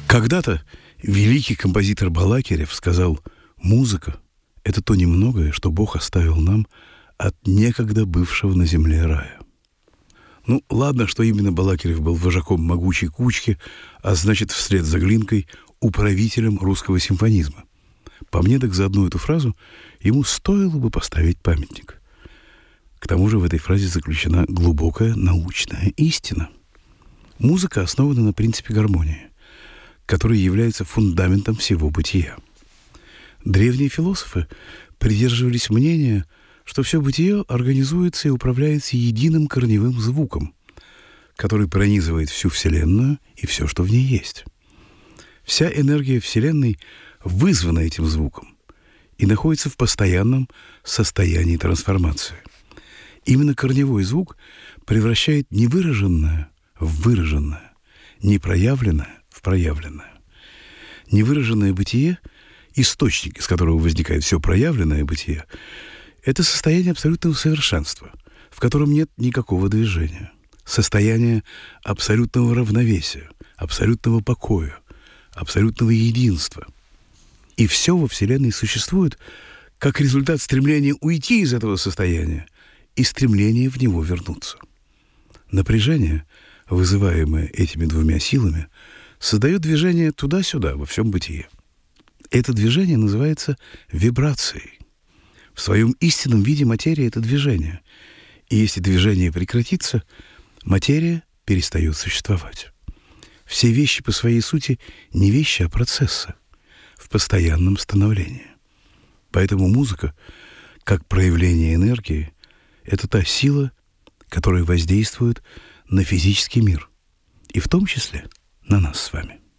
Когда-то великий композитор Балакирев сказал: «Музыка — это то немногое, что Бог оставил нам от некогда бывшего на земле рая». Ну, ладно, что именно Балакирев был вожаком могучей кучки, а значит, вслед за Глинкой управителем русского симфонизма. По мне, так за одну эту фразу ему стоило бы поставить памятник. К тому же в этой фразе заключена глубокая научная истина. Музыка основана на принципе гармонии, который является фундаментом всего бытия. Древние философы придерживались мнения, что все бытие организуется и управляется единым корневым звуком, который пронизывает всю Вселенную и все, что в ней есть. Вся энергия Вселенной вызвана этим звуком и находится в постоянном состоянии трансформации. Именно корневой звук превращает невыраженное в выраженное, непроявленное в проявленное. Невыраженное бытие, источник, из которого возникает все проявленное бытие, это состояние абсолютного совершенства, в котором нет никакого движения, состояние абсолютного равновесия, абсолютного покоя, абсолютного единства. И все во Вселенной существует как результат стремления уйти из этого состояния и стремления в него вернуться. Напряжение, вызываемое этими двумя силами, создает движение туда-сюда во всем бытие. Это движение называется вибрацией. В своем истинном виде материя — это движение. И если движение прекратится, материя перестает существовать. Все вещи по своей сути не вещи, а процессы в постоянном становлении. Поэтому музыка, как проявление энергии, это та сила, которая воздействует на физический мир, и в том числе на нас с вами.